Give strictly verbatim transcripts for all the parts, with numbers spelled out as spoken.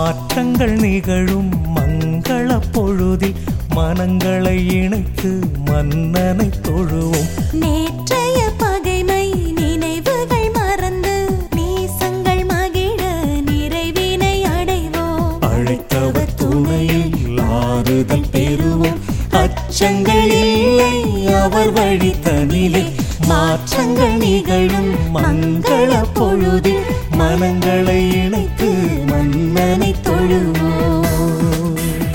மாற்றங்கள் நிகழும் மங்கள பொழுதில் மனங்களை இணைத்து மன்னனை தொழுவோம். நேற்றைய பகைமை நினைவுகள் மறந்து நேசங்கள் மகிழ நிறைவினை அடைவோம். அழைத்தவர் துணையில் ஆறுதல் பெறுவோம். அச்சங்கள் இல்லை அவர் வழி தனிலே. மாற்றங்கள் நிகழும் மங்கள பொழுதில் மனங்களை இணைத்து மன்னனை தொழுவோம்.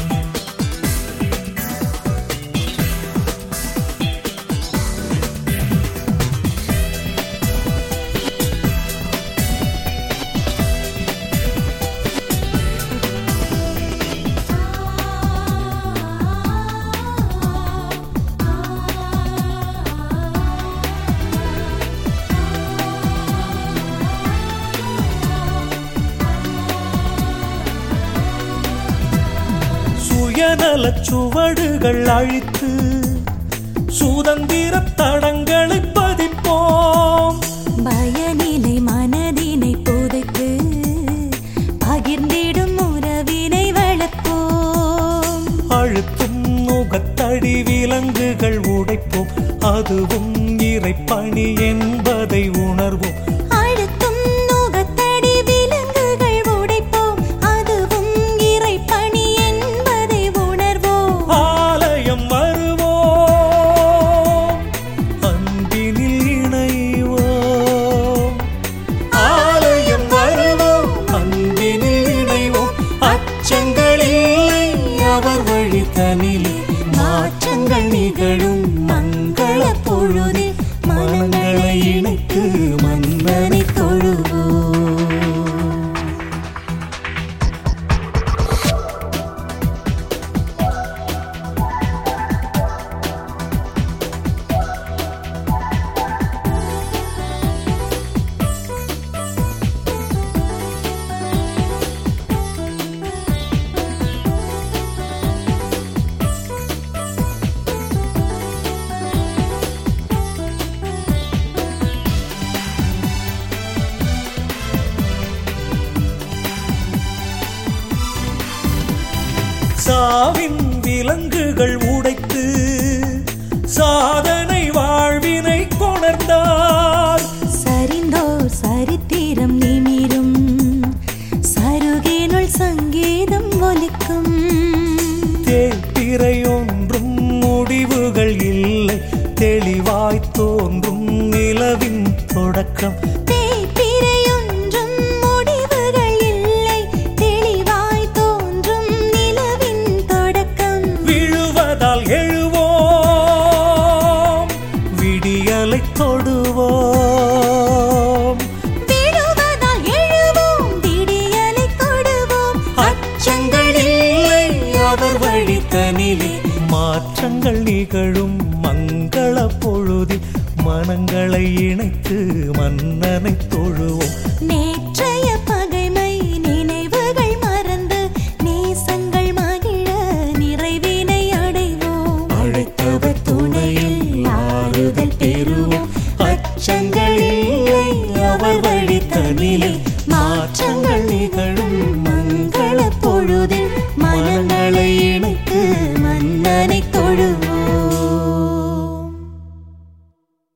சுயநலச் சுவடுகள் அழித்து சுதந்திர தடங்களை பதிப்போம். பயனிலை மனதினை புதைத்து பகிர்ந்திடும் உறவினை வளர்ப்போம். அழுத்தும் முகத்தடி விலங்குகள் உடைப்போம். அதுவும் இறைப்பணி என்பதை உணர்வோம். அழுத்தும் முகத்தடி விலங்குகள் உடைப்போம். அதுவும் இறைப்பணி என்பதை உணர்வோம். ஆலயம் வருவோம், அன்பினில் இணைவோம். ஆலயம் வருவோம், அன்பினில் இணைவோம். அச்சங்கள் இல்லை அவர் வழி தனிலே. மாற்றங்கள் நிகழும் மங்கள பொழுதில் மனங்களை இணைத்து மன்னனை தொழுவோம். சாவின் விலங்குகள் உடைத்து சாதனை வாழ்வினை கொணர்ந்தார். சரிந்தோர் சரித்திரம் நிமிரும் சருகினுள் சங்கீதம் ஒலிக்கும். தேய்பிறை ஒன்றும் முடிவுகள் இல்லை தெளிவாய் தோன்றும் நிலவின் தொடக்கம். தொடுவோம் விடுவதால் எழுவோம் விடியலை தொடுவோம். அச்சங்கள் இல்லை அவர் வழி தனிலே. மாற்றங்கள் நிகழும் மங்கள பொழுதில் மனங்களை இணைத்து மன்னனை தொழுவோம்.